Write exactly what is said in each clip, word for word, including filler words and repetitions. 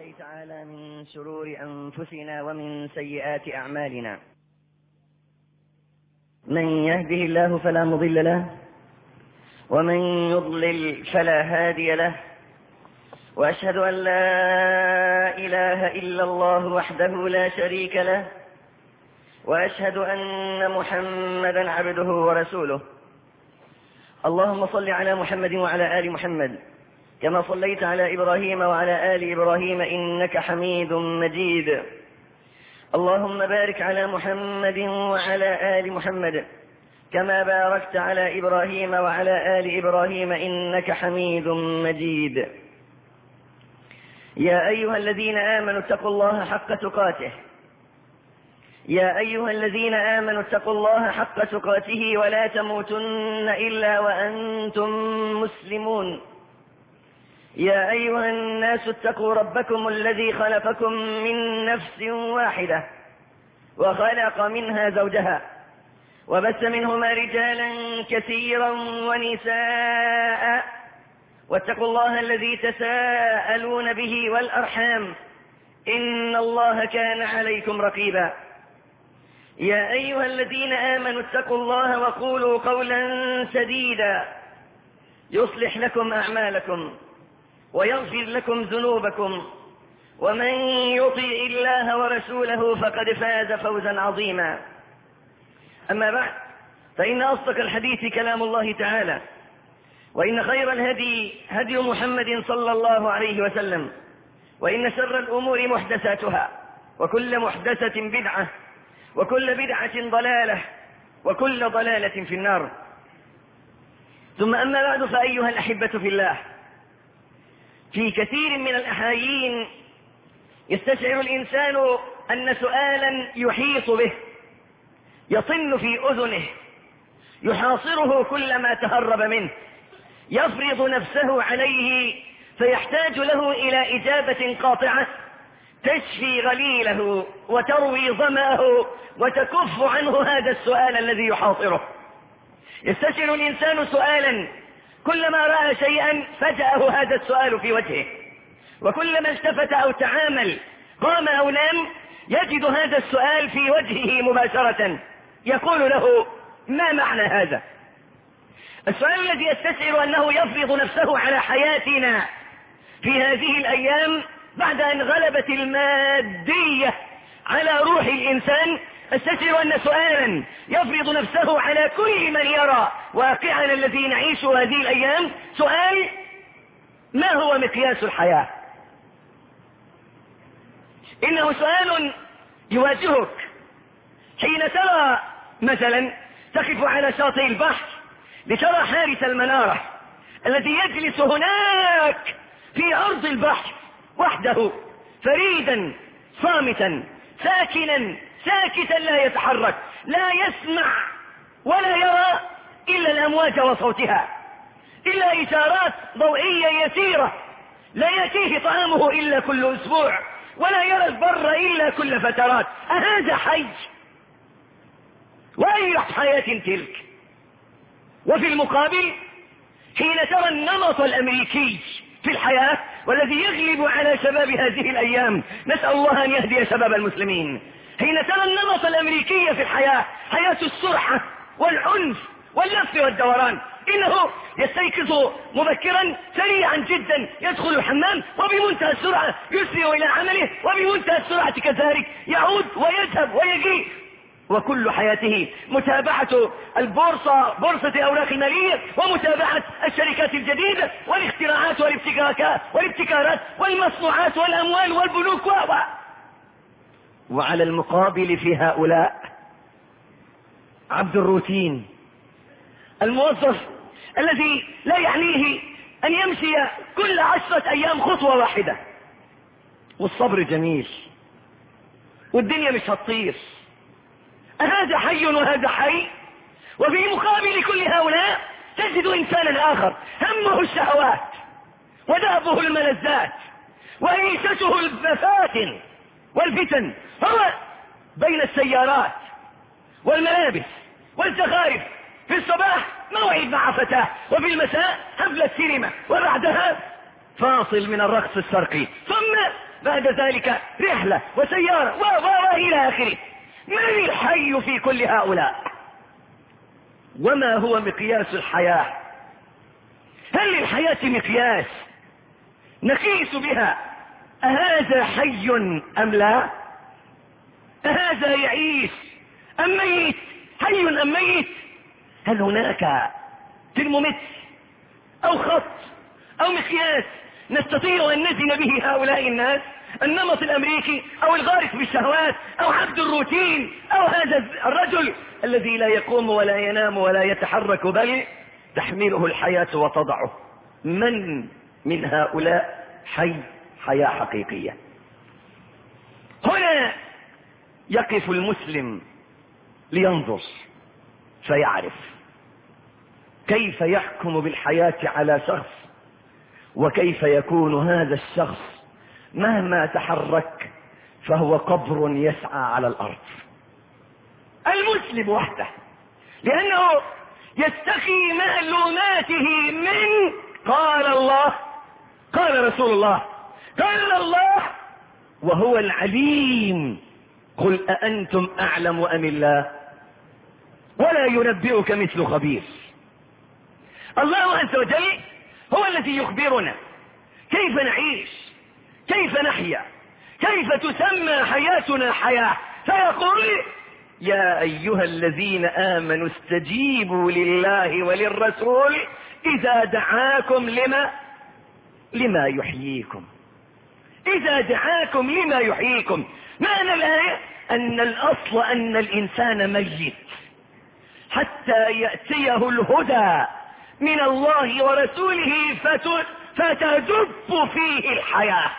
الله تعالى من شرور أنفسنا ومن سيئات أعمالنا. من يهده الله فلا مضل له، ومن يضلل فلا هادي له، وأشهد أن لا إله إلا الله وحده لا شريك له، وأشهد أن محمدا عبده ورسوله. اللهم صل على محمد وعلى آل محمد كما صليت على إبراهيم وعلى آل إبراهيم إنك حميد مجيد. اللهم بارك على محمد وعلى آل محمد كما باركت على إبراهيم وعلى آل إبراهيم إنك حميد مجيد. يا أيها الذين آمنوا اتقوا الله حق تقاته يا أيها الذين آمنوا اتقوا الله حق تقاته ولا تموتن إلا وأنتم مسلمون. يا أيها الناس اتقوا ربكم الذي خلقكم من نفس واحدة وخلق منها زوجها وبث منهما رجالا كثيرا ونساء، واتقوا الله الذي تساءلون به والأرحام إن الله كان عليكم رقيبا. يا أيها الذين آمنوا اتقوا الله وقولوا قولا سديدا يصلح لكم أعمالكم ويغفر لكم ذنوبكم، ومن يطع الله ورسوله فقد فاز فوزا عظيما. أما بعد، فإن أصدق الحديث كلام الله تعالى، وإن خير الهدي هدي محمد صلى الله عليه وسلم، وإن شر الأمور محدثاتها، وكل محدثة بدعة، وكل بدعة ضلالة، وكل ضلالة في النار. ثم أما بعد، فأيها الأحبة في الله، في كثير من الأحايين يستشعر الإنسان أن سؤالا يحيط به يطن في أذنه يحاصره كلما تهرب منه، يفرض نفسه عليه، فيحتاج له إلى إجابة قاطعة تشفي غليله وتروي ظمأه وتكف عنه هذا السؤال الذي يحاصره. يستشعر الإنسان سؤالا، كلما رأى شيئا فجأه هذا السؤال في وجهه، وكلما التفت أو تعامل قام أو نام يجد هذا السؤال في وجهه مباشرة يقول له: ما معنى هذا؟ السؤال الذي يستشعر أنه يفرض نفسه على حياتنا في هذه الأيام بعد أن غلبت المادية على روح الإنسان، استشعر أن سؤالا يفرض نفسه على كل من يرى واقعنا الذي نعيش هذه الأيام، سؤال: ما هو مقياس الحياة؟ إنه سؤال يواجهك حين ترى مثلا تقف على شاطئ البحر لترى حارس المنارة الذي يجلس هناك في أرض البحر وحده، فريدا صامتا ساكنا ساكتا لا يتحرك، لا يسمع ولا يرى إلا الأمواج وصوتها، إلا إشارات ضوئية يسيرة، لا يأتيه طعامه إلا كل أسبوع، ولا يرى البر إلا كل فترات. أهذا حي؟ وأي حياة تلك؟ وفي المقابل حين ترى النمط الأمريكي في الحياة والذي يغلب على شباب هذه الأيام، نسأل الله أن يهدي شباب المسلمين، حين ترى النمط الأمريكي في الحياة، حياة السرعة والعنف واللف والدوران، إنه يستيقظ مبكرا سريعا جدا، يدخل الحمام وبمنتهى السرعة يسرع إلى عمله، وبمنتهى السرعة كذلك يعود ويذهب ويجي، وكل حياته متابعة البورصة، بورصة الأوراق المالية، ومتابعة الشركات الجديدة والاختراعات والابتكارات والابتكارات والمصنوعات والأموال والبنوك و... وعلى المقابل في هؤلاء عبد الروتين، الموظف الذي لا يعنيه أن يمشي كل عشرة أيام خطوة واحدة، والصبر جميل والدنيا مش هتطير. هذا حي وهذا حي. وفي مقابل كل هؤلاء تجد إنسانا آخر همه الشهوات ودابه الملذات وعيشته المفاتن والفتن، هو بين السيارات والملابس والزخارف، في الصباح موعد مع فتاة، وفي المساء حفلة سينما، وبعدها فاصل من الرقص الشرقي، ثم بعد ذلك رحلة وسيارة و و إلى آخره. من الحي في كل هؤلاء؟ وما هو مقياس الحياة؟ هل للحياة مقياس نقيس بها أهذا حي أم لا؟ أهذا يعيش أم ميت؟ حي أم ميت؟ هل هناك ترمومتر أو خط أو مقياس نستطيع أن نزن به هؤلاء الناس؟ النمط الأمريكي أو الغارق بالشهوات أو عبد الروتين أو هذا الرجل الذي لا يقوم ولا ينام ولا يتحرك بل تحمله الحياة وتضعه. من من هؤلاء حي حياة حقيقية؟ هنا يقف المسلم لينظر فيعرف كيف يحكم بالحياة على شخص، وكيف يكون هذا الشخص مهما تحرك فهو قبر يسعى على الأرض. المسلم وحده لأنه يستقي معلوماته من قال الله قال رسول الله قال الله، وهو العليم. قل أأنتم أعلم أم الله؟ ولا ينبئك مثل خبير. الله عز وجل هو الذي يخبرنا كيف نعيش، كيف نحيا، كيف تسمى حياتنا حياة. فيقول يا أيها الذين آمنوا استجيبوا لله وللرسول إذا دعاكم لما لما يحييكم. إذا دعاكم لما يحييكم. معنى الآية أن الأصل أن الإنسان ميت حتى يأتيه الهدى من الله ورسوله فتدب فيه الحياة.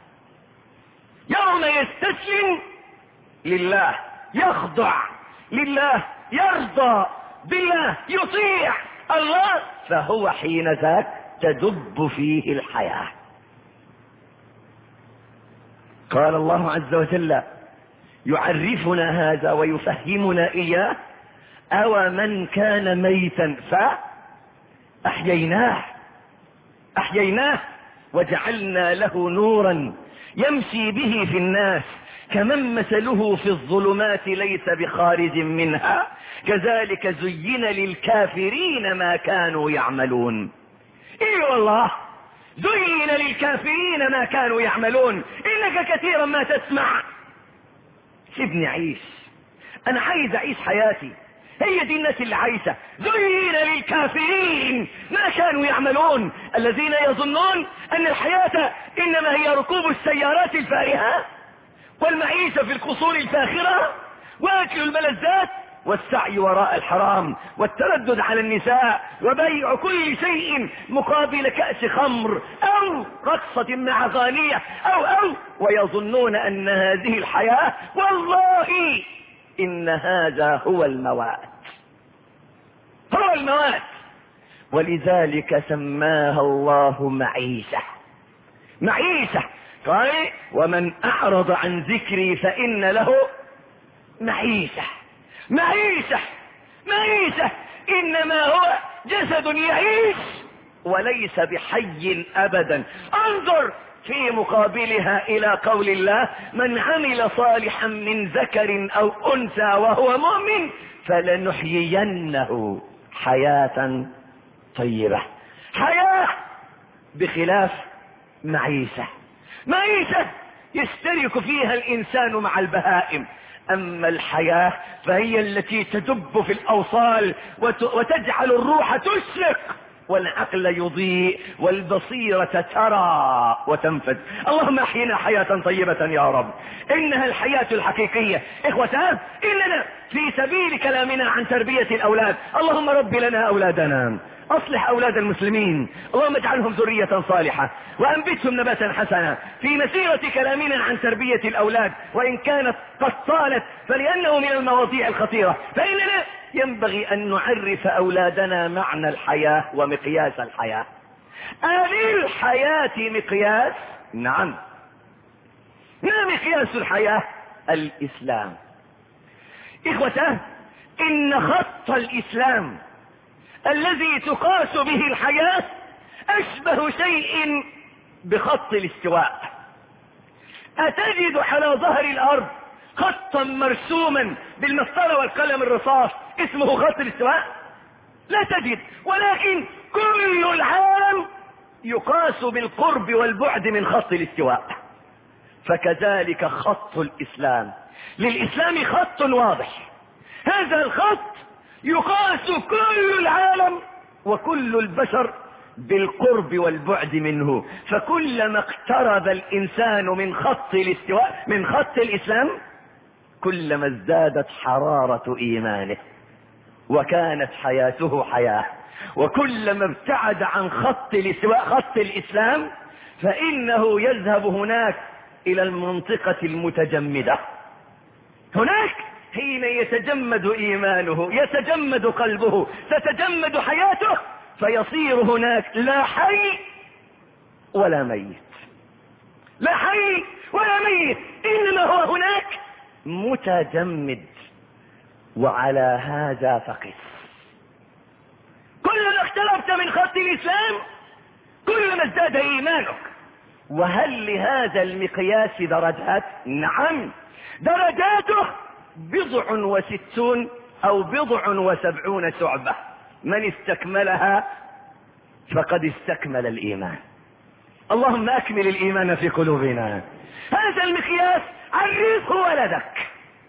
يوم يستسلم لله، يخضع لله، يرضى بالله، يطيع الله، فهو حين ذاك تدب فيه الحياة. قال الله عز وجل يعرفنا هذا ويفهمنا إياه: أو من كان ميتا فأحييناه أحييناه وجعلنا له نورا يمشي به في الناس كمن مثله في الظلمات ليس بخارج منها كذلك زين للكافرين ما كانوا يعملون. اي والله زين للكافرين ما كانوا يعملون. انك كثيرا ما تسمع سيبني عيش، انا عايز اعيش حياتي. هي دي الناس اللي عايشة. زين للكافرين ما كانوا يعملون، الذين يظنون ان الحياة انما هي ركوب السيارات الفارهة والمعيشة في القصور الفاخرة واكل الملذات والسعي وراء الحرام والتردد على النساء وبيع كل شيء مقابل كأس خمر او رقصة مع غانية او او ويظنون ان هذه الحياة والله ان هذا هو الموات، هو الموات. ولذلك سماها الله معيشة. معيشة قال ومن اعرض عن ذكري فان له معيشة. معيشة معيشة انما هو جسد يعيش وليس بحي ابدا. انظر في مقابلها الى قول الله: من عمل صالحا من ذكر او انثى وهو مؤمن فلنحيينه حياة طيبة. حياة بخلاف معيشة. معيشة يشترك فيها الانسان مع البهائم، اما الحياة فهي التي تدب في الاوصال وتجعل الروح تشرق والعقل يضيء والبصيرة ترى وتنفذ. اللهم احينا حياة طيبة يا رب. انها الحياة الحقيقية. اخوتان اننا في سبيل كلامنا عن تربية الاولاد. اللهم رب لنا اولادنا، اصلح اولاد المسلمين، اللهم اجعلهم ذرية صالحة وانبتهم نباتا حسنا. في مسيرة كلامنا عن تربية الاولاد وان كانت قد طالت فلانه من المواضيع الخطيرة، فاننا ينبغي ان نعرف اولادنا معنى الحياة ومقياس الحياة. هذه الحياة مقياس؟ نعم. ما مقياس الحياة؟ الاسلام. اخوتان ان خط الاسلام الذي تقاس به الحياة اشبه شيء بخط الاستواء. أتجد على ظهر الأرض خطا مرسوما بالمسطرة والقلم الرصاص اسمه خط الاستواء؟ لا تجد. ولكن كل العالم يقاس بالقرب والبعد من خط الاستواء. فكذلك خط الإسلام، للإسلام خط واضح، هذا الخط يقاس كل العالم وكل البشر بالقرب والبعد منه. فكلما اقترب الإنسان من خط الاستواء من خط الإسلام كلما ازدادت حرارة إيمانه وكانت حياته حياة. وكلما ابتعد عن خط الاستواء خط الإسلام فإنه يذهب هناك إلى المنطقة المتجمدة. هناك حين يتجمد إيمانه يتجمد قلبه تتجمد حياته فيصير هناك لا حي ولا ميت، لا حي ولا ميت، إنما هو هناك متجمد. وعلى هذا فقس. كلما اقتربت من خط الإسلام كلما ازداد إيمانك. وهل لهذا المقياس درجات؟ نعم، درجاته بضع وستون أو بضع وسبعون شعبة، من استكملها فقد استكمل الإيمان. اللهم أكمل الإيمان في قلوبنا. هذا المقياس عرفه ولدك،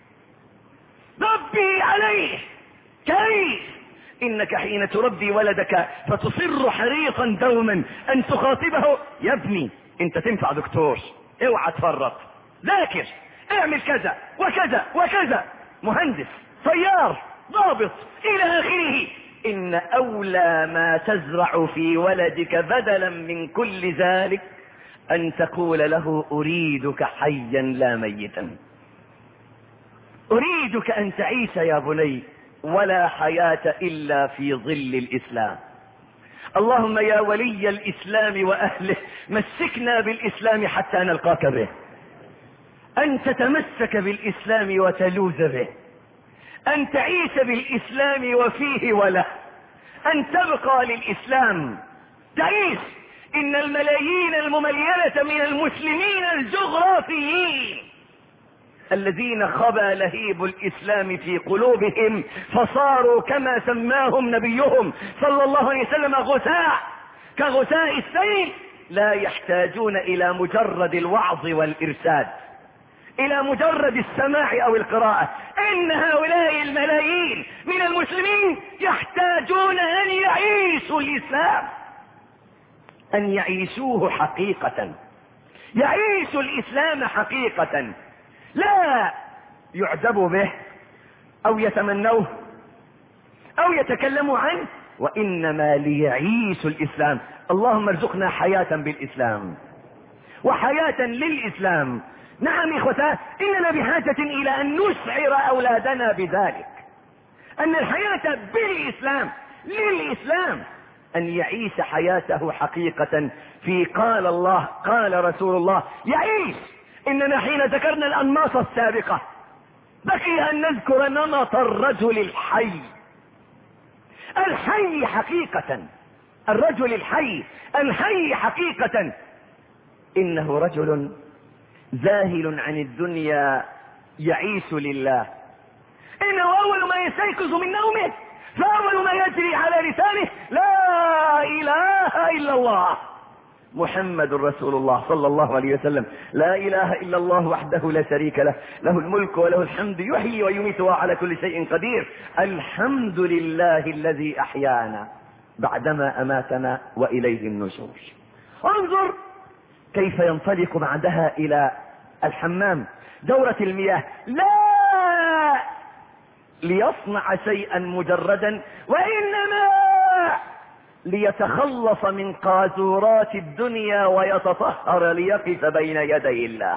ربي عليه. كيف؟ إنك حين تربي ولدك فتصر حريصا دوما أن تخاطبه: يا ابني انت تنفع دكتور، اوعى تفرط، ذاكر، اعمل كذا وكذا وكذا، مهندس، طيار، ضابط، إلى آخره. إن أولى ما تزرع في ولدك بدلا من كل ذلك أن تقول له: أريدك حيا لا ميتا، أريدك أن تعيش يا بني، ولا حياة إلا في ظل الإسلام. اللهم يا ولي الإسلام وأهله مسكنا بالإسلام حتى نلقاك به، أن تتمسك بالإسلام وتلوذ به، أن تعيش بالإسلام وفيه وله، أن تبقى للإسلام تعيش. إن الملايين المملينة من المسلمين الجغرافيين الذين خبى لهيب الإسلام في قلوبهم فصاروا كما سماهم نبيهم صلى الله عليه وسلم غثاء كغثاء السيل، لا يحتاجون إلى مجرد الوعظ والإرشاد، إلى مجرد السماع أو القراءة. إن هؤلاء الملايين من المسلمين يحتاجون أن يعيشوا الإسلام، أن يعيشوه حقيقة، يعيشوا الإسلام حقيقة، لا يعجبوا به أو يتمنوه أو يتكلموا عنه، وإنما ليعيشوا الإسلام. اللهم ارزقنا حياة بالإسلام وحياة للإسلام. نعم إخوتاه، إننا بحاجة إلى أن نشعر أولادنا بذلك، أن الحياة بالإسلام للإسلام، أن يعيش حياته حقيقة في قال الله قال رسول الله يعيش. إننا حين ذكرنا الأنماط السابقة بقي أن نذكر نمط الرجل الحي، الحي حقيقة، الرجل الحي الحي حقيقة. إنه رجل ذاهل عن الدنيا يعيش لله. إنه أول ما يستيقظ من نومه فأول ما يجري على لسانه: لا إله إلا الله محمد رسول الله صلى الله عليه وسلم. لا إله إلا الله وحده لا شريك له، له الملك وله الحمد، يحيي ويميت وعلى كل شيء قدير. الحمد لله الذي أحيانا بعدما أماتنا وإليه النشور. انظر كيف ينطلق بعدها إلى الحمام، دورة المياه، لا ليصنع شيئا مجردا، وإنما ليتخلص من قاذورات الدنيا ويتطهر ليقف بين يدي الله.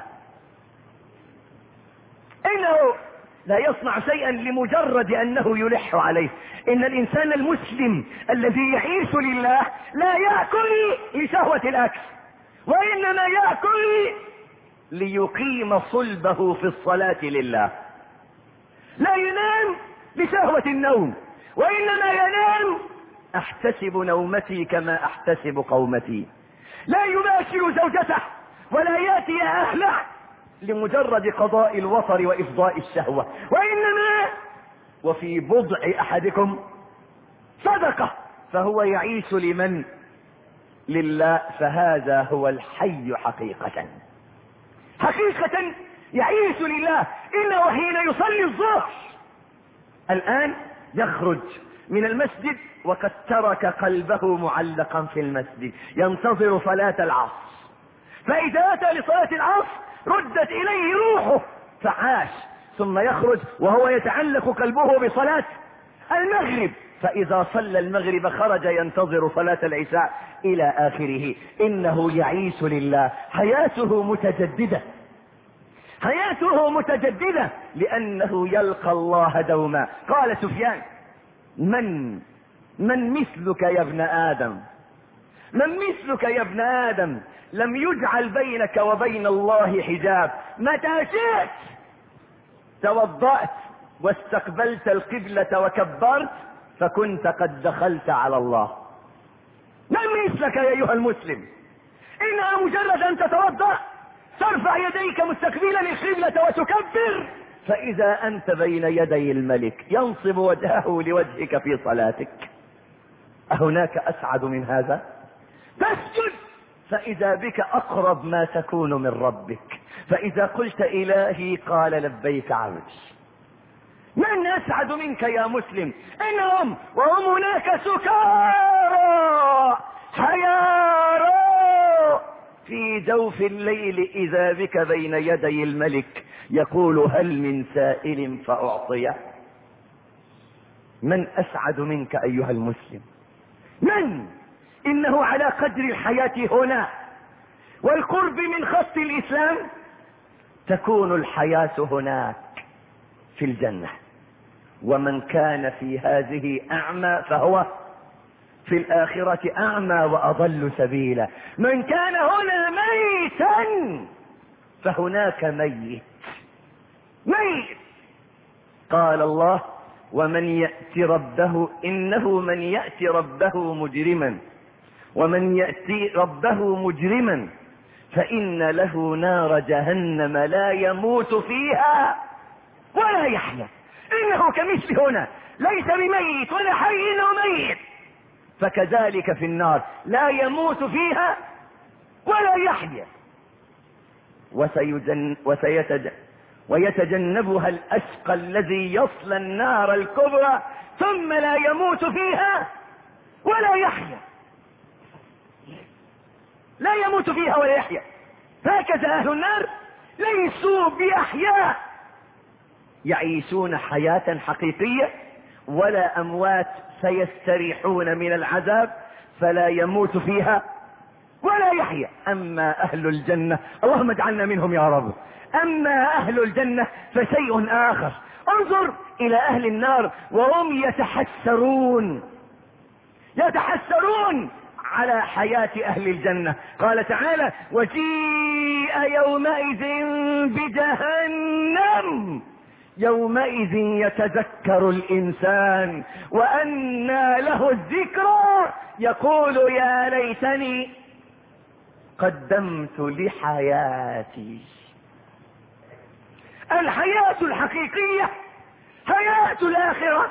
إنه لا يصنع شيئا لمجرد أنه يلح عليه. إن الإنسان المسلم الذي يعيش لله لا يأكل لشهوة الأكل، وإنما يأكل ليقيم صلبه في الصلاة لله. لا ينام لشهوة النوم، وإنما ينام: أحتسب نومتي كما أحتسب قومتي. لا يباشر زوجته ولا يأتي أهله لمجرد قضاء الوطر وإفضاء الشهوة، وإنما وفي بضع أحدكم صدقة، فهو يعيش لمن؟ لله. فهذا هو الحي حقيقة. حقيقة يعيش لله. إنه حين يصلي الظهر الآن يخرج من المسجد وقد ترك قلبه معلقا في المسجد ينتظر صلاة العصر، فإذا أتى لصلاة العصر ردت إليه روحه فعاش، ثم يخرج وهو يتعلق قلبه بصلاة المغرب، فإذا صلى المغرب خرج ينتظر صلاة العشاء إلى آخره. إنه يعيش لله. حياته متجددة، حياته متجددة لأنه يلقى الله دوما. قال سفيان: من من مثلك يا ابن آدم، من مثلك يا ابن آدم لم يجعل بينك وبين الله حجاب، متى شئت توضأت واستقبلت القبلة وكبرت فكنت قد دخلت على الله. من مثلك يا أيها المسلم؟ إنها مجرد أن تتوضأ ترفع يديك مستقبلا القبلة وتكبر، فإذا أنت بين يدي الملك ينصب وجهه لوجهك في صلاتك. أهناك أسعد من هذا؟ تسجد فإذا بك أقرب ما تكون من ربك، فإذا قلت إلهي قال لبيك عبدي. من أسعد منك يا مسلم؟ إنهم وهم هناك سكارى حيارى في جوف الليل إذا بك بين يدي الملك يقول هل من سائل فأعطيه. من أسعد منك أيها المسلم؟ من؟ إنه على قدر الحياة هنا والقرب من خط الإسلام تكون الحياة هناك في الجنة. ومن كان في هذه أعمى فهو في الآخرة أعمى وأضل سبيلا. من كان هنا ميتا فهناك ميت ميت. قال الله: ومن يأتي ربه إنه من يأتي ربه مجرما ومن يأتي ربه مجرما فإن له نار جهنم لا يموت فيها ولا يحيا. إنه كمثل هنا ليس بميت ولا حي، إنه ميت، فكذلك في النار لا يموت فيها ولا يحيا. وسيجن وسيتجن ويتجنبها الأشقى الذي يصلى النار الكبرى ثم لا يموت فيها ولا يحيا. لا يموت فيها ولا يحيا. هكذا أهل النار ليسوا بأحياء، يعيشون حياة حقيقية ولا أموات، سيستريحون من العذاب فلا يموت فيها ولا يحيا. أما أهل الجنة، اللهم اجعلنا منهم يا رب، أما أهل الجنة فشيء آخر. انظر إلى أهل النار وهم يتحسرون يتحسرون على حياة أهل الجنة. قال تعالى: وجيء يومئذ بجهنم يومئذ يتذكر الإنسان وأنى له الذكرى يقول يا ليتني قدمت لحياتي. الحياة الحقيقية حياة الآخرة.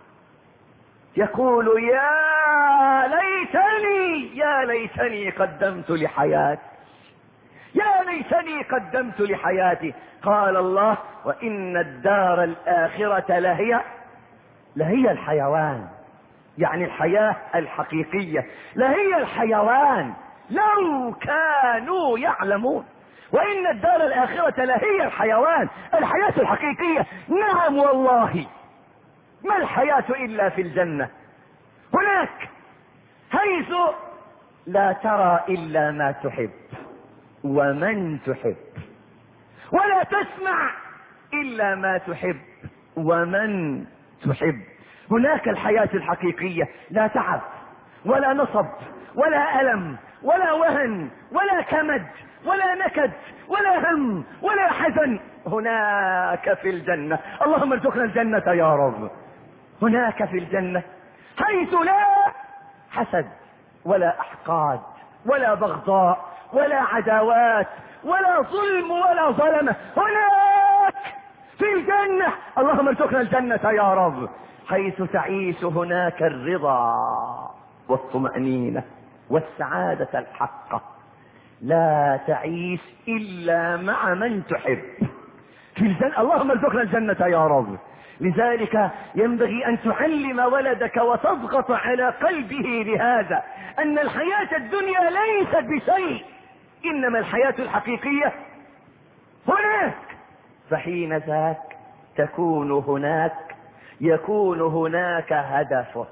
يقول يا ليتني يا ليتني قدمت لحياتي يا ليتني قدمت لحياتي. قال الله: وإن الدار الآخرة لهي لهي الحيوان، يعني الحياة الحقيقية لهي الحيوان لو كانوا يعلمون. وإن الدار الآخرة لهي الحيوان، الحياة الحقيقية. نعم والله، ما الحياة إلا في الجنة، هناك حيث لا ترى إلا ما تحب ومن تحب، ولا تسمع إلا ما تحب ومن تحب. هناك الحياة الحقيقية، لا تعب ولا نصب ولا ألم ولا وهن ولا كمد ولا نكد ولا هم ولا حزن. هناك في الجنة، اللهم ارزقنا الجنة يا رب. هناك في الجنة حيث لا حسد ولا أحقاد ولا بغضاء ولا عداوات ولا ظلم ولا ظلمة. هناك في الجنة، اللهم ارزقنا الجنة يا رب، حيث تعيش هناك الرضا والطمأنينة والسعادة الحقة. لا تعيش إلا مع من تحب في الجنة. اللهم ارزقنا الجنة يا رب. لذلك ينبغي أن تعلم ولدك وتضغط على قلبه بهذا، أن الحياة الدنيا ليست بشيء، إنما الحياة الحقيقية هناك. فحين ذاك تكون هناك، يكون هناك هدفه.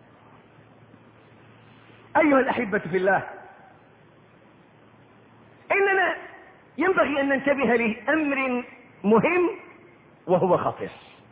أيها الأحبة في الله، إننا ينبغي أن ننتبه لأمر مهم وهو خطير،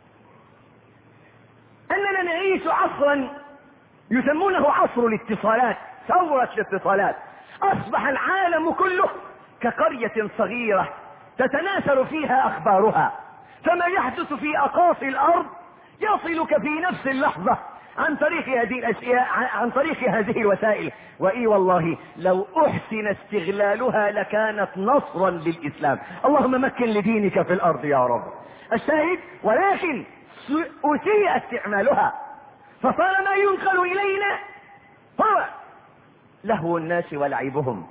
أننا نعيش عصرا يسمونه عصر الاتصالات، ثورة الاتصالات. أصبح العالم كله كقرية صغيرة تتناثر فيها أخبارها، فما يحدث في أقاصي الأرض يصلك في نفس اللحظة عن طريق هذه الأشياء، عن طريق هذه الوسائل. وإي والله لو أحسن استغلالها لكانت نصرا للإسلام. اللهم مكن لدينك في الأرض يا رب. الشاهد، ولكن أسيء استعمالها، فصار ما ينقل إلينا هو لهو الناس ولعبهم،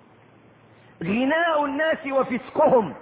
غناء الناس وفسقهم،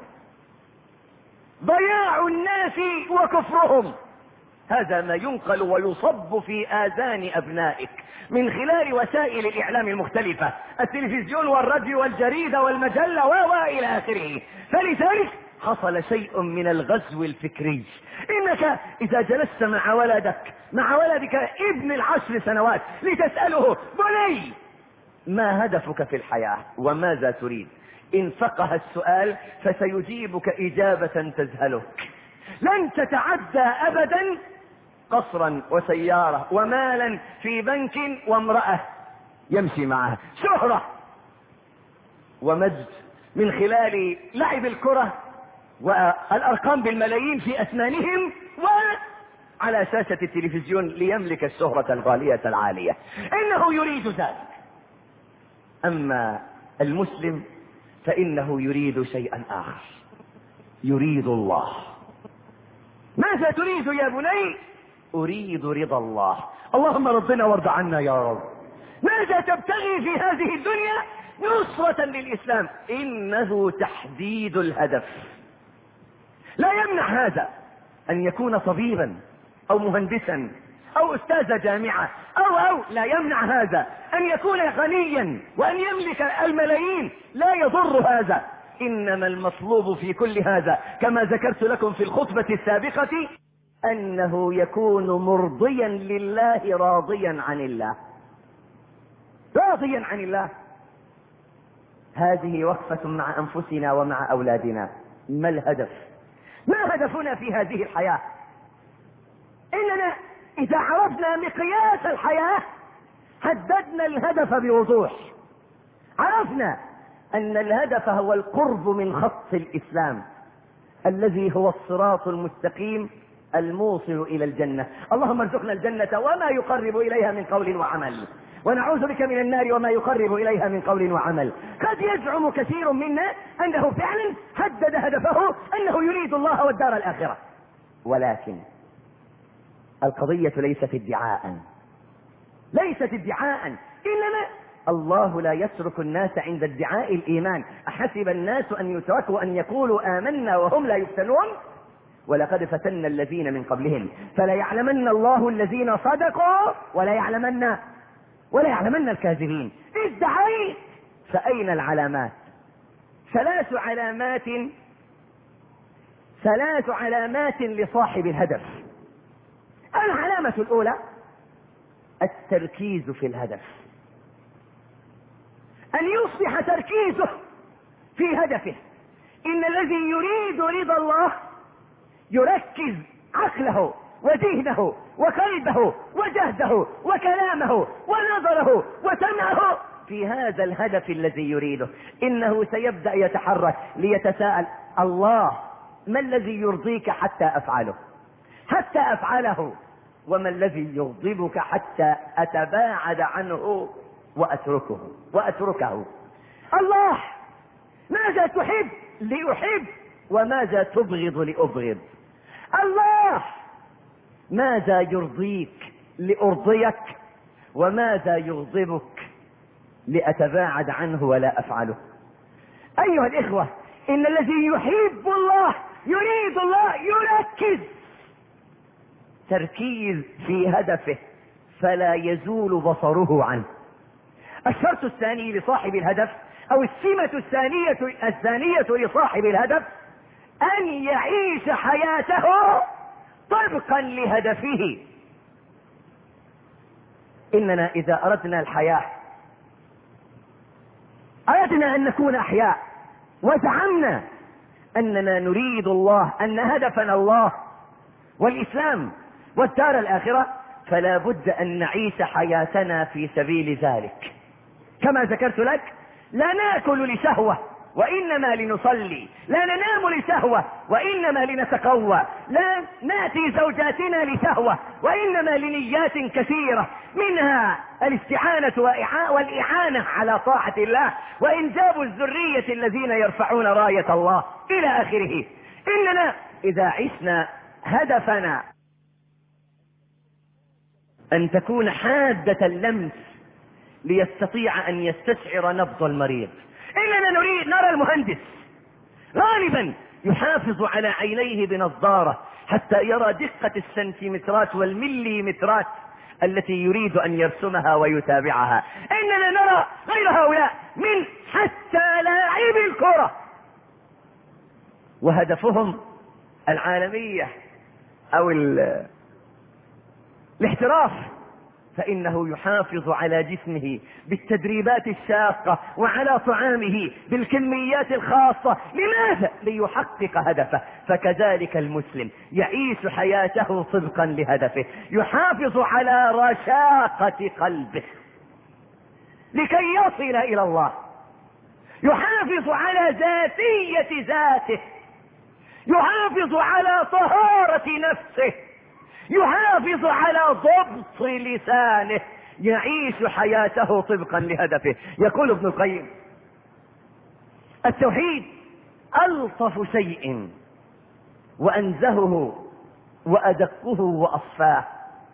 ضياع الناس وكفرهم. هذا ما ينقل ويصب في آذان أبنائك من خلال وسائل الإعلام المختلفة، التلفزيون والراديو والجريدة والمجلة وإلى آخره. فلذلك حصل شيء من الغزو الفكري. إنك إذا جلست مع ولدك مع ولدك ابن العشر سنوات لتسأله: بني ما هدفك في الحياة وماذا تريد؟ إن فقه السؤال فسيجيبك إجابة تذهلك. لن تتعدى أبدا قصرا وسيارة ومالا في بنك وامرأة يمشي معها، شهرة ومجد من خلال لعب الكرة والأرقام بالملايين في أسنانهم وعلى شاشة التلفزيون ليملك الشهرة الغالية العالية. إنه يريد ذلك. أما المسلم فإنه يريد شيئا آخر، يريد الله. ماذا تريد يا بني؟ أريد رضا الله. اللهم رضنا وارض عنا يا رب. ماذا تبتغي في هذه الدنيا؟ نصرة للإسلام. إنه تحديد الهدف. لا يمنع هذا أن يكون طبيبا أو مهندسا أو أستاذ جامعة أو أو لا يمنع هذا أن يكون غنيا وأن يملك الملايين، لا يضر هذا. إنما المطلوب في كل هذا كما ذكرت لكم في الخطبة السابقة أنه يكون مرضيا لله، راضيا عن الله، راضيا عن الله. هذه وقفة مع أنفسنا ومع أولادنا. ما الهدف؟ ما هدفنا في هذه الحياة؟ إننا إذا عرفنا مقياس الحياة حددنا الهدف بوضوح. عرفنا أن الهدف هو القرب من خط الإسلام الذي هو الصراط المستقيم الموصل إلى الجنة. اللهم ارزقنا الجنة وما يقرب إليها من قول وعمل، ونعوذ بك من النار وما يقرب إليها من قول وعمل. قد يزعم كثير منا أنه فعلا حدد هدفه أنه يريد الله والدار الآخرة، ولكن القضية ليست ادعاء، ليست ادعاء، إنما الله لا يترك الناس عند ادعاء الإيمان. أحسب الناس أن يتركوا أن يقولوا آمنا وهم لا يفتنون؟ ولقد فتنا الذين من قبلهم فلا يعلمن الله الذين صدقوا ولا يعلمن ولا يعلمن الكاذبين. ادعيت، فأين العلامات؟ ثلاث علامات ثلاث علامات لصاحب الهدف. العلامة الأولى التركيز في الهدف، أن يصبح تركيزه في هدفه. إن الذي يريد رضا الله يركز عقله وذهنه وقلبه وجهده وكلامه ونظره وسمعه في هذا الهدف الذي يريده. إنه سيبدأ يتحرك ليتساءل: الله ما الذي يرضيك حتى أفعله حتى أفعله وما الذي يغضبك حتى أتباعد عنه وأتركه وأتركه الله. ماذا تحب لأحب، وماذا تبغض لأبغض. الله. ماذا يرضيك لأرضيك، وماذا يغضبك لأتباعد عنه ولا أفعله. أيها الإخوة، إن الذي يحب الله يريد الله يركز تركيز في هدفه فلا يزول بصره عنه. الشرط الثاني لصاحب الهدف، أو السمة الثانية الثانية لصاحب الهدف، أن يعيش حياته طبقا لهدفه. إننا إذا أردنا الحياة، أردنا أن نكون أحياء، وزعمنا أننا نريد الله، أن هدفنا الله والإسلام والدار الآخرة، فلا بد أن نعيش حياتنا في سبيل ذلك. كما ذكرت لك، لا نأكل لشهوة وإنما لنصلي، لا ننام لشهوة وإنما لنتقوى، لا نأتي زوجاتنا لشهوة وإنما لنيات كثيرة، منها الاستعانة والإعانة على طاعة الله، وإنجاب الذرية الذين يرفعون راية الله إلى آخره. إننا إذا عشنا هدفنا أن تكون حادة اللمس ليستطيع أن يستشعر نبض المريض. إننا نريد نرى المهندس غالبا يحافظ على عينيه بنظارة حتى يرى دقة السنتيمترات والمليمترات التي يريد أن يرسمها ويتابعها. إننا نرى غير هؤلاء من حتى لاعبي الكرة وهدفهم العالمية أو الاحتراف، فإنه يحافظ على جسمه بالتدريبات الشاقة وعلى طعامه بالكميات الخاصة. لماذا؟ ليحقق هدفه. فكذلك المسلم يعيش حياته طبقا لهدفه، يحافظ على رشاقة قلبه لكي يصل إلى الله، يحافظ على ذاتية ذاته، يحافظ على طهارة نفسه، يحافظ على ضبط لسانه، يعيش حياته طبقا لهدفه. يقول ابن القيم: التوحيد ألطف شيء وأنزهه وأدقه وأصفاه،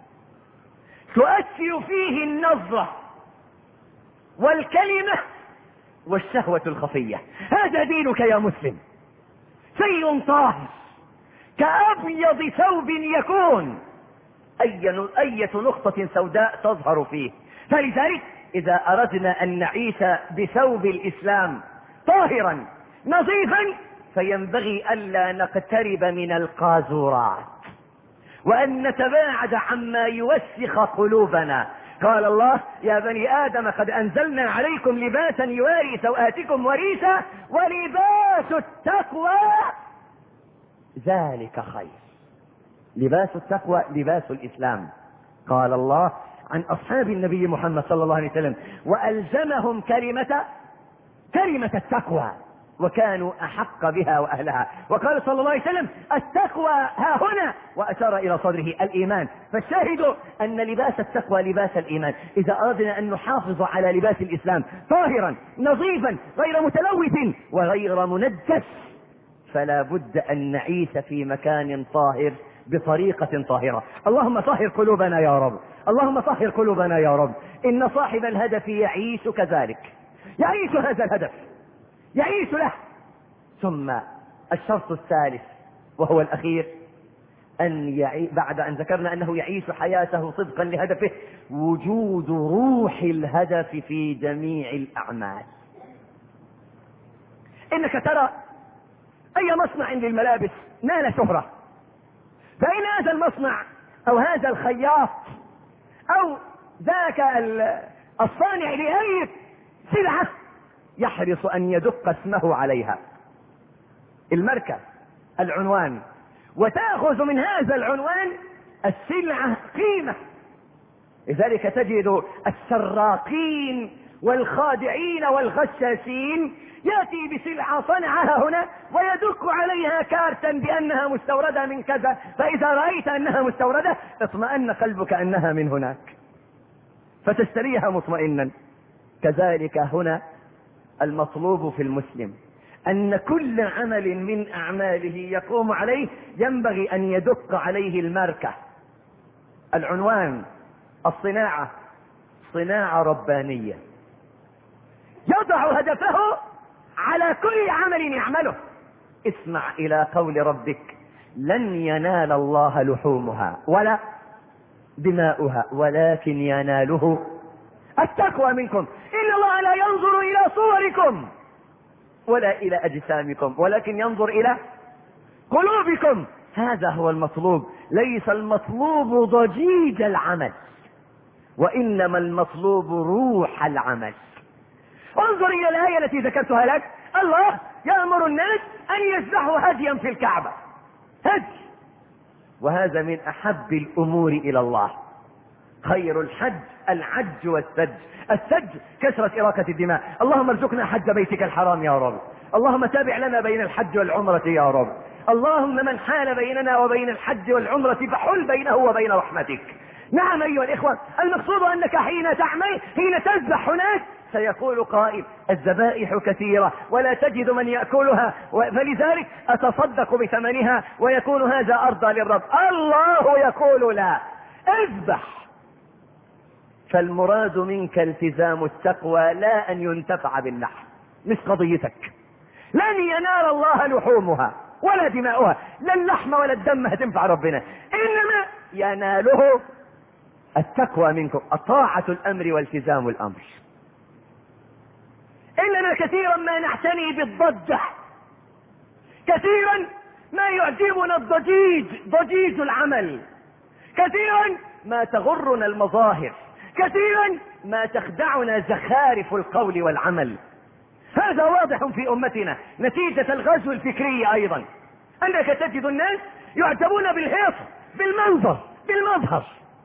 تؤثر فيه النظرة والكلمة والشهوة الخفية. هذا دينك يا مسلم، شيء طاهر كأبيض ثوب يكون، أي أية نقطة سوداء تظهر فيه. فلذلك إذا أردنا أن نعيش بثوب الإسلام طاهرا نظيفا، فينبغي ألا نقترب من القاذورات وأن نتباعد عما يوسخ قلوبنا. قال الله: يا بني آدم قد أنزلنا عليكم لباسا يواري سوآتكم وريشا ولباس التقوى ذلك خير. لباس التقوى لباس الإسلام. قال الله عن أصحاب النبي محمد صلى الله عليه وسلم: وألزمهم كلمة كلمة التقوى وكانوا أحق بها وأهلها. وقال صلى الله عليه وسلم: التقوى ها هنا، وأشار إلى صدره الإيمان. فالشاهد أن لباس التقوى لباس الإيمان. إذا أردنا أن نحافظ على لباس الإسلام طاهرا نظيفا غير متلوث وغير منجس، فلا بد أن نعيش في مكان طاهر بطريقة طاهرة. اللهم طهر قلوبنا يا رب، اللهم طهر قلوبنا يا رب. إن صاحب الهدف يعيش كذلك، يعيش هذا الهدف، يعيش له. ثم الشرط الثالث وهو الأخير، أن يعي... بعد أن ذكرنا أنه يعيش حياته طبقا لهدفه، وجود روح الهدف في جميع الأعمال. إنك ترى أي مصنع للملابس نال شهرة، فإن هذا المصنع أو هذا الخياط أو ذاك الصانع لأي سلعة يحرص أن يدق اسمه عليها، الماركة، العنوان، وتأخذ من هذا العنوان السلعة قيمة. لذلك تجد السراقين والخادعين والغشاشين يأتي بسلعة صنعها هنا ويدق عليها كارتا بأنها مستوردة من كذا، فإذا رأيت أنها مستوردة اطمأن قلبك أنها من هناك فتشتريها مطمئنا. كذلك هنا المطلوب في المسلم أن كل عمل من أعماله يقوم عليه ينبغي أن يدق عليه الماركة، العنوان، الصناعة، صناعة ربانية، يضع هدفه على كل عمل يعمله. اسمع إلى قول ربك: لن ينال الله لحومها ولا دماؤها ولكن يناله التقوى منكم. إن الله لا ينظر إلى صوركم ولا إلى أجسامكم ولكن ينظر إلى قلوبكم. هذا هو المطلوب، ليس المطلوب ضجيج العمل، وإنما المطلوب روح العمل. انظر إلى الآية التي ذكرتها لك، الله يأمر الناس أن يذبحوا هديا في الكعبة، هدي، وهذا من أحب الأمور إلى الله. خير الحج العج والسج. السج كثرة إراقة الدماء. اللهم ارزقنا حج بيتك الحرام يا رب. اللهم تابع لنا بين الحج والعمرة يا رب. اللهم من حال بيننا وبين الحج والعمرة فحل بينه وبين رحمتك. نعم أيها الإخوة، المقصود أنك حين تعمل، حين تذبح هناك، سيقول قائل: الذبائح كثيرة ولا تجد من يأكلها، فلذلك أتصدق بثمنها ويكون هذا أرضى للرب. الله يقول: لا، اذبح. فالمراد منك التزام التقوى، لا أن ينتفع باللحم، مش قضيتك. لن ينال الله لحومها ولا دماؤها، لا اللحم ولا الدم هتنفع ربنا، إنما يناله التقوى منكم، طاعة الأمر والتزام الأمر. إننا كثيرا ما نعتني بالضجة، كثيرا ما يعجبنا الضجيج، ضجيج العمل، كثيرا ما تغرنا المظاهر، كثيرا ما تخدعنا زخارف القول والعمل. هذا واضح في أمتنا نتيجة الغزو الفكري أيضا، أنك تجد الناس يعجبون بالهيص، بالمنظر، بالمظهر،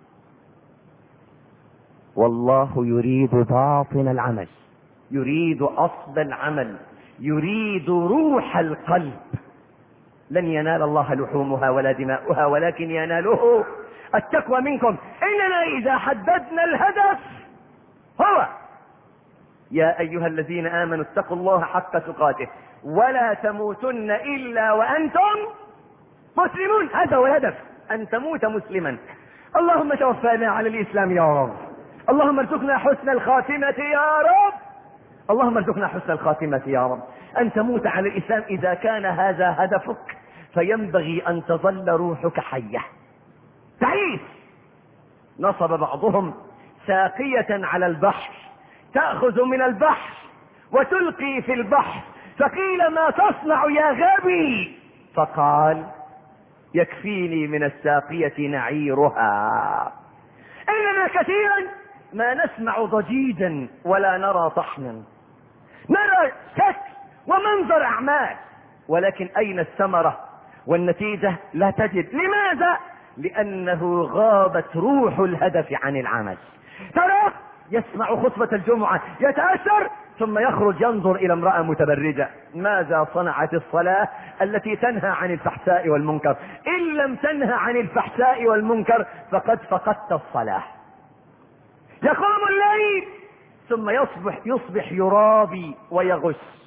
والله يريد باطن العمل، يريد أصل العمل، يريد روح القلب. لن ينال الله لحومها ولا دماؤها ولكن يناله التقوى منكم. إننا إذا حددنا الهدف هو: يا أيها الذين آمنوا اتقوا الله حق تقاته ولا تموتن إلا وأنتم مسلمون. هذا هو الهدف، أن تموت مسلما. اللهم توفانا على الإسلام يا رب. اللهم ارزقنا حسن الخاتمة يا رب. اللهم ارزقنا حسن الخاتمة يا رب. أن تموت على الإسلام. إذا كان هذا هدفك فينبغي أن تظل روحك حية تعيش. نصب بعضهم ساقية على البحر تأخذ من البحر وتلقي في البحر، فقيل: ما تصنع يا غبي؟ فقال: يكفيني من الساقية نعيرها. إننا كثيرا ما نسمع ضجيجا ولا نرى طحنا، نرى شكل ومنظر أعمال، ولكن أين الثمرة والنتيجة؟ لا تجد. لماذا؟ لأنه غابت روح الهدف عن العمل. ترى يسمع خطبة الجمعة يتأثر ثم يخرج ينظر إلى امرأة متبرجة. ماذا صنعت الصلاة التي تنهى عن الفحشاء والمنكر؟ إن لم تنهى عن الفحشاء والمنكر فقد فقدت الصلاة. يقوم الليل ثم يصبح يصبح يرابي ويغش،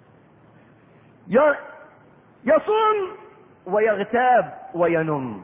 يصوم ويغتاب وينم،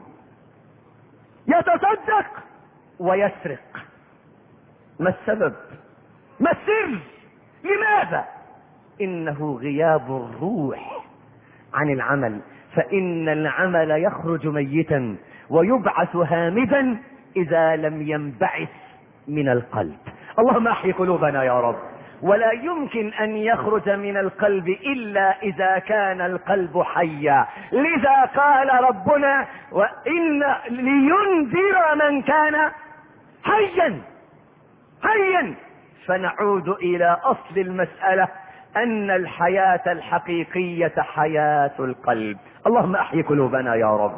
يتصدق ويسرق. ما السبب؟ ما السر؟ لماذا؟ إنه غياب الروح عن العمل، فإن العمل يخرج ميتا ويبعث هامدا إذا لم ينبعث من القلب. اللهم احي قلوبنا يا رب. ولا يمكن أن يخرج من القلب إلا إذا كان القلب حيا. لذا قال ربنا: وإن لينذر من كان حيا حيا. فنعود إلى أصل المسألة، أن الحياة الحقيقية حياة القلب. اللهم احي قلوبنا يا رب.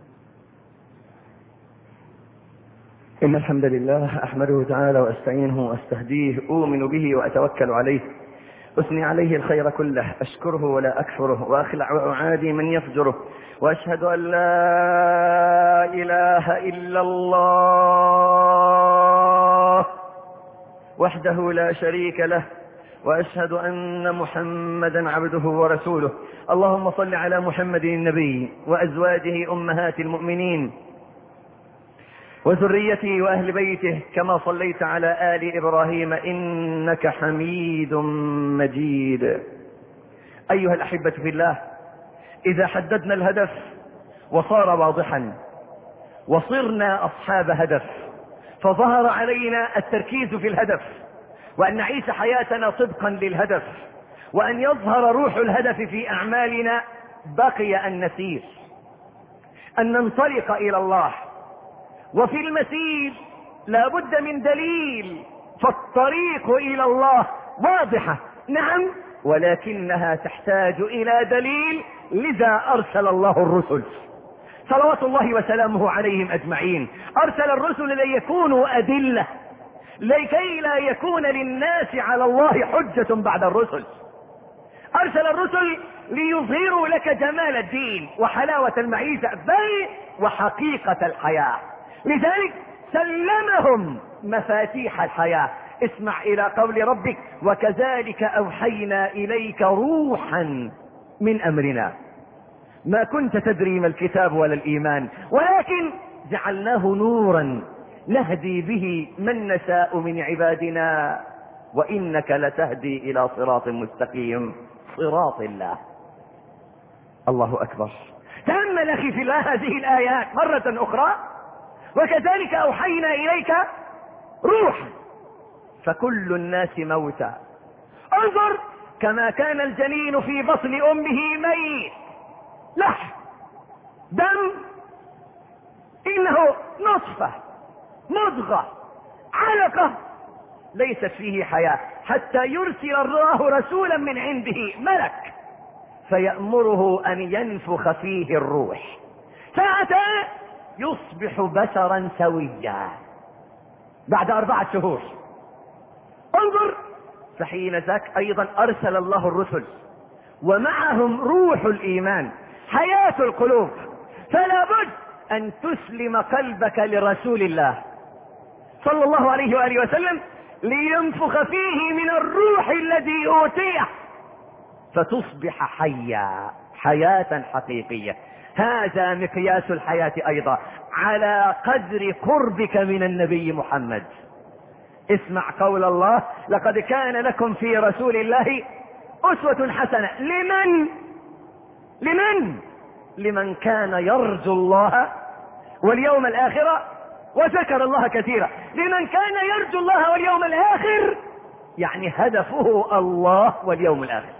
إن الحمد لله أحمده تعالى وأستعينه وأستهديه، أؤمن به وأتوكل عليه، أثني عليه الخير كله، أشكره ولا أكفره، وأخلع وأعادي من يفجره، وأشهد أن لا إله إلا الله وحده لا شريك له، وأشهد أن محمدا عبده ورسوله. اللهم صل على محمد النبي وأزواجه أمهات المؤمنين وذريته وأهل بيته كما صليت على آل إبراهيم إنك حميد مجيد. أيها الأحبة في الله، إذا حددنا الهدف وصار واضحا وصرنا أصحاب هدف، فظهر علينا التركيز في الهدف، وأن نعيش حياتنا طبقا للهدف، وأن يظهر روح الهدف في أعمالنا، بقي أن نسير، أن ننطلق إلى الله. وفي المسير لا بد من دليل، فالطريق إلى الله واضحة نعم، ولكنها تحتاج إلى دليل، لذا أرسل الله الرسل صلوات الله وسلامه عليهم أجمعين. أرسل الرسل ليكونوا أدلة، لكي لا يكون للناس على الله حجة بعد الرسل. أرسل الرسل ليظهروا لك جمال الدين وحلاوة المعيشة، بل وحقيقة الحياة. لذلك سلمهم مفاتيح الحياة. اسمع إلى قول ربك: وكذلك أوحينا إليك روحا من أمرنا ما كنت تدري ما الكتاب ولا الإيمان ولكن جعلناه نورا نهدي به من نشاء من عبادنا وإنك لتهدي إلى صراط مستقيم، صراط الله. الله أكبر. تأمل أخي في الله هذه الآيات مرة أخرى: وكذلك أوحينا إليك روحا، فكل الناس موتى. انظر، كما كان الجنين في بطن أمه ميت، لحم دم، إنه نطفة مضغة علقة ليست فيه حياة، حتى يرسل الله رسولا من عنده ملك فيأمره أن ينفخ فيه الروح، ساعتها يصبح بشرا سويا بعد أربعة شهور. انظر، فحين ذاك أيضا أرسل الله الرسل ومعهم روح الإيمان، حياة القلوب. فلا بد أن تسلم قلبك لرسول الله صلى الله عليه وآله وسلم لينفخ فيه من الروح الذي أوتيه فتصبح حيا، حياة حقيقية. هذا مقياس الحياة أيضا على قدر قربك من النبي محمد. اسمع قول الله: لقد كان لكم في رسول الله أسوة حسنة لمن لمن لمن كان يرجو الله واليوم الآخر وذكر الله كثيرا. لمن كان يرجو الله واليوم الآخر يعني هدفه الله واليوم الآخر،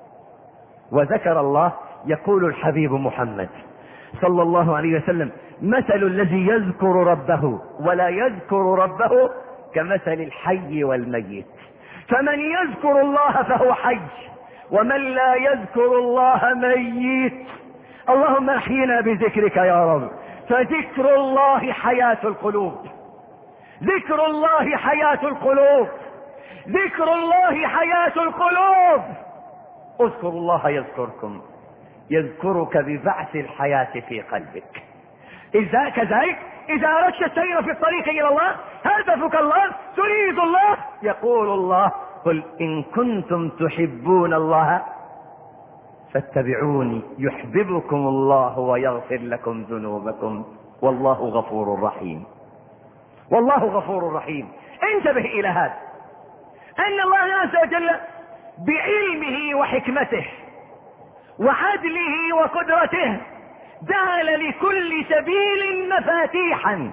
وذكر الله. يقول الحبيب محمد صلى الله عليه وسلم: مثل الذي يذكر ربه ولا يذكر ربه كمثل الحي والميت، فمن يذكر الله فهو حي ومن لا يذكر الله ميت. اللهم احينا بذكرك يا رب. فذكر الله حياة القلوب، ذكر الله حياة القلوب، ذكر الله حياة القلوب. اذكروا الله يذكركم، يذكرك ببعث الحياة في قلبك. إذا كذلك إذا أردت السير في الطريق إلى الله، هدفك الله، تريد الله، يقول الله: قل إن كنتم تحبون الله فاتبعوني يحببكم الله ويغفر لكم ذنوبكم والله غفور رحيم. والله غفور رحيم. انتبه إلى هذا، أن الله عز وجل بعلمه وحكمته وعدله وقدرته جعل لكل سبيل مفاتيحا،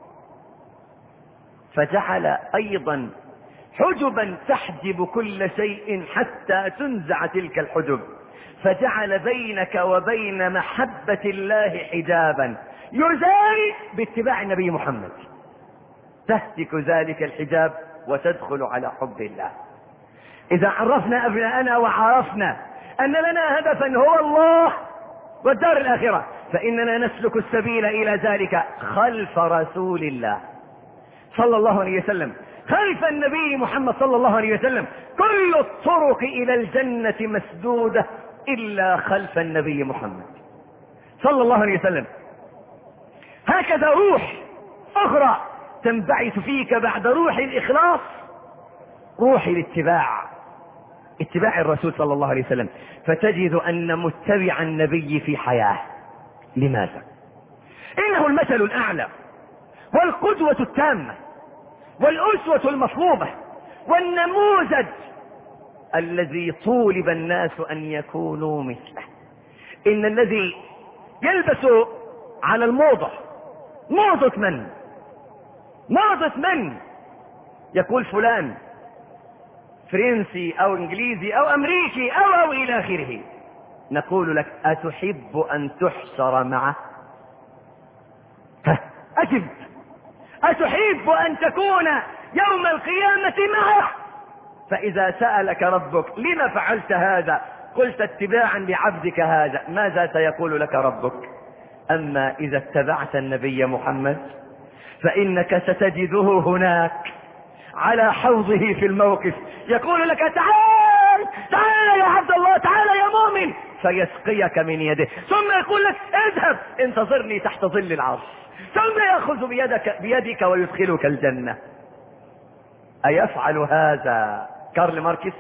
فجعل أيضا حجبا تحجب كل شيء حتى تنزع تلك الحجب، فجعل بينك وبين محبة الله حجابا يزال باتباع النبي محمد، تهتك ذلك الحجاب وتدخل على حب الله. إذا عرفنا أبناءنا وعرفنا أن لنا هدفا هو الله والدار الآخرة، فإننا نسلك السبيل إلى ذلك خلف رسول الله صلى الله عليه وسلم، خلف النبي محمد صلى الله عليه وسلم. كل الطرق إلى الجنة مسدودة إلا خلف النبي محمد صلى الله عليه وسلم. هكذا روح أخرى تنبعث فيك بعد روح الإخلاص، روح الاتباع. اتباع الرسول صلى الله عليه وسلم، فتجد أن متبع النبي في حياة. لماذا؟ إنه المثل الأعلى والقدوة التامة والأسوة المطلوبة والنموذج الذي طولب الناس أن يكونوا مثله. إن الذي يلبس على الموضة موضة من؟ موضة من؟ يقول فلان فرنسي أو إنجليزي أو أمريكي أو أو إلى آخره. نقول لك أتحب أن تحشر معه؟ أجب. أتحب أن تكون يوم القيامة معه؟ فإذا سألك ربك لما فعلت هذا قلت اتباعا لعبدك هذا، ماذا سيقول لك ربك؟ أما إذا اتبعت النبي محمد فإنك ستجده هناك على حوضه في الموقف يقول لك تعال تعال يا عبد الله، تعال يا مؤمن، فيسقيك من يده، ثم يقول لك اذهب انتظرني تحت ظل العرش، ثم يأخذ بيدك, بيدك ويدخلك الجنة. أيفعل هذا كارل ماركس؟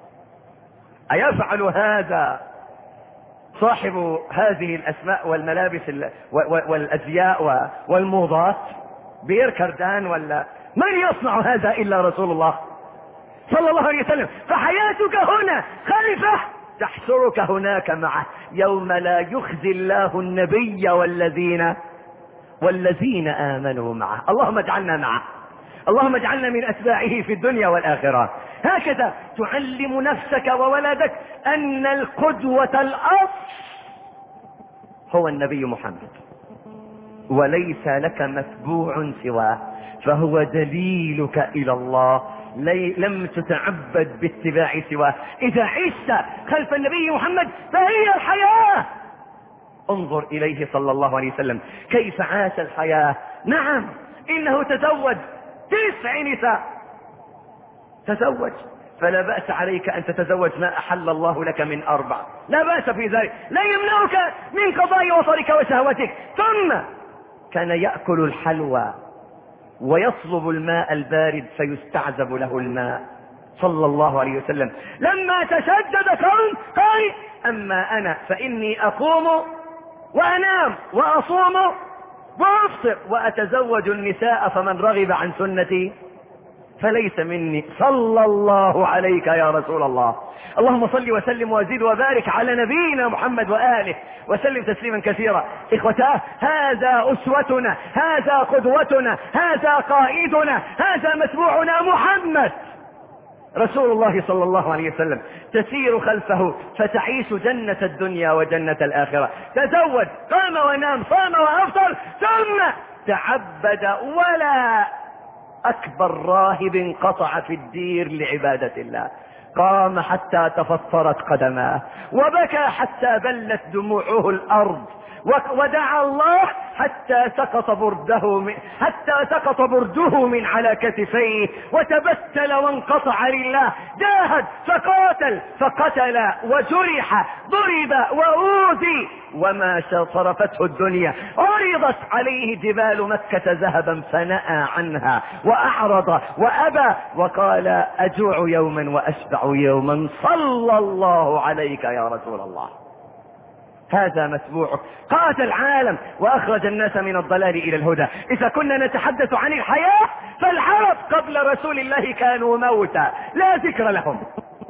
أيفعل هذا صاحب هذه الأسماء والملابس والأزياء والموضات بير كاردان؟ ولا من يصنع هذا إلا رسول الله صلى الله عليه وسلم. فحياتك هنا خلفة تحشرك هناك معه يوم لا يخزي الله النبي والذين والذين آمنوا معه. اللهم اجعلنا معه، اللهم اجعلنا من أتباعه في الدنيا والآخرة. هكذا تعلم نفسك وولدك أن القدوة الأصل هو النبي محمد، وليس لك متبوع سواه، فهو دليلك إلى الله. لم تتعبد باتباع سواه. إذا عشت خلف النبي محمد فهي الحياة. انظر إليه صلى الله عليه وسلم كيف عاش الحياة. نعم إنه تزوج تسع نساء، تزوج، فلا بأس عليك أن تتزوج ما أحل الله لك من أربع، لا بأس في ذلك، لا يمنعك من قضاء وطرك وشهوتك. ثم كان يأكل الحلوى ويطلب الماء البارد فيستعذب له الماء صلى الله عليه وسلم. لما تشدد قوم قال أما أنا فإني أقوم وأنام وأصوم وأفطر وأتزوج النساء، فمن رغب عن سنتي فليس مني. صلى الله عليك يا رسول الله. اللهم صل وسلم وزد وبارك على نبينا محمد وآله وسلم تسليما كثيرا. إخوتاه، هذا أسوتنا، هذا قدوتنا، هذا قائدنا، هذا متبوعنا محمد رسول الله صلى الله عليه وسلم. تسير خلفه فتعيش جنة الدنيا وجنة الآخرة. تزوج، قام ونام، صام وأفطر، ثم تعبد. ولا أكبر راهب قطع في الدير لعبادة الله، قام حتى تفطرت قدماه، وبكى حتى بلت دموعه الأرض، ودعا الله حتى سقط برده من حتى سقط برده من على كتفيه، وتبتل وانقطع لله. جاهد فقاتل فقتل وجرح، ضرب وأوذي، وما صرفته الدنيا. عرضت عليه جبال مكة ذهبا فنأى عنها وأعرض وأبى، وقال أجوع يوما وأشبع يوما. صلى الله عليك يا رسول الله. هذا متبوعك، قاد العالم وأخرج الناس من الضلال إلى الهدى. إذا كنا نتحدث عن الحياة فالعرب قبل رسول الله كانوا موتى، لا ذكر لهم،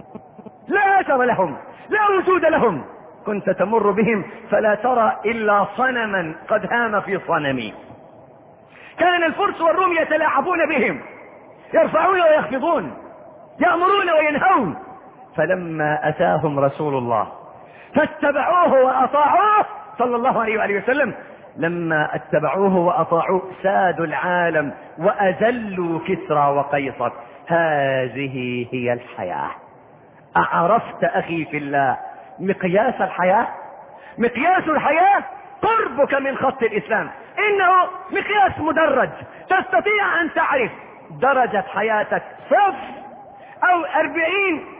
لا أثر لهم، لا وجود لهم. كنت تمر بهم فلا ترى إلا صنما قد هام في صنمي. كان الفرس والروم يتلاعبون بهم، يرفعون ويخفضون، يأمرون وينهون. فلما أتاهم رسول الله فاتبعوه وأطاعوه صلى الله عليه وآله وسلم. لما اتبعوه وأطاعوه سادوا العالم وأذلوا كسرى وقيصر. هذه هي الحياة. أعرفت أخي في الله مقياس الحياة؟ مقياس الحياة قربك من خط الإسلام. إنه مقياس مدرج، تستطيع أن تعرف درجة حياتك صفر أو أربعين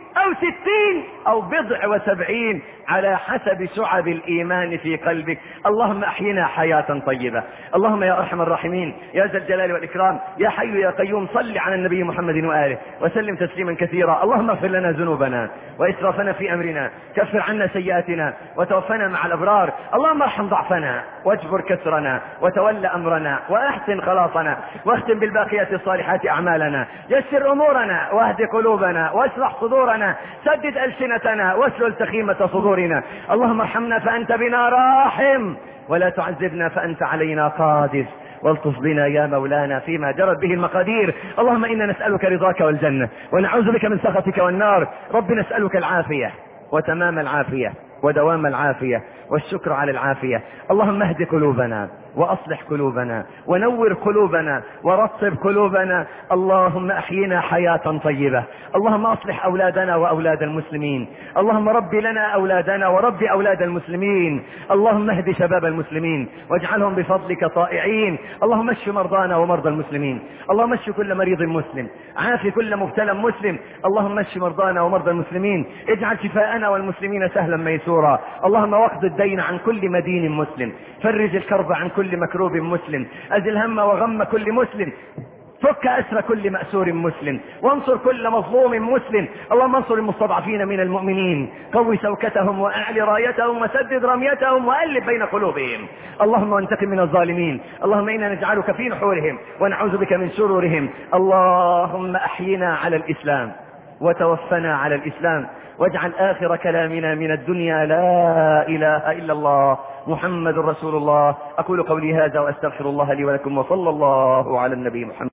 أو ستين أو بضع وسبعين على حسب شعب الإيمان في قلبك. اللهم أحينا حياة طيبة. اللهم يا أرحم الراحمين يا ذا الجلال والإكرام يا حي يا قيوم صل على النبي محمد وآله وسلم تسليما كثيرا. اللهم اغفر لنا ذنوبنا وإسرافنا في أمرنا، كفر عنا سيئاتنا وتوفنا مع الأبرار. اللهم ارحم ضعفنا واجبر كسرنا وتول أمرنا وأحسن خلاصنا واختم بالباقيات الصالحات أعمالنا. يسر أمورنا واهد قلوبنا واشرح صدورنا، سدد ألسنتنا واسلل سخيمة صدورنا. اللهم ارحمنا فأنت بنا راحم ولا تعذبنا فأنت علينا قادر، والطف بنا يا مولانا فيما جرت به المقادير. اللهم إنا نسألك رضاك والجنة ونعوذ بك من سخطك والنار. رب نسألك العافية وتمام العافية ودوام العافية والشكر على العافية. اللهم اهد قلوبنا وأصلح قلوبنا ونور قلوبنا ورطب قلوبنا. اللهم أحينا حياة طيبة. اللهم أصلح أولادنا وأولاد المسلمين. اللهم رب لنا أولادنا ورب أولاد المسلمين. اللهم اهد شباب المسلمين واجعلهم بفضلك طائعين. اللهم اشف مرضانا ومرضى المسلمين. اللهم اشف كل مريض مسلم، عافي كل مبتلى مسلم. اللهم اشف مرضانا ومرضى المسلمين، اجعل شفاءنا والمسلمين سهلا ميسورا. اللهم واقض الدين عن كل مدين مسلم، فرج الكرب عن كل مكروب مسلم، أزل هم وغم كل مسلم، فك أسر كل مأسور مسلم، وانصر كل مظلوم مسلم. اللهم انصر المستضعفين من المؤمنين، قوي سوكتهم وأعل رايتهم وسدد رميتهم وألف بين قلوبهم. اللهم وانتقم من الظالمين. اللهم إنا نجعلك في نحورهم ونعوذ بك من شرورهم. اللهم أحينا على الإسلام وتوفنا على الإسلام، واجعل آخر كلامنا من الدنيا لا إله إلا الله محمد رسول الله. أقول قولي هذا وأستغفر الله لي ولكم، وصلى الله على النبي محمد.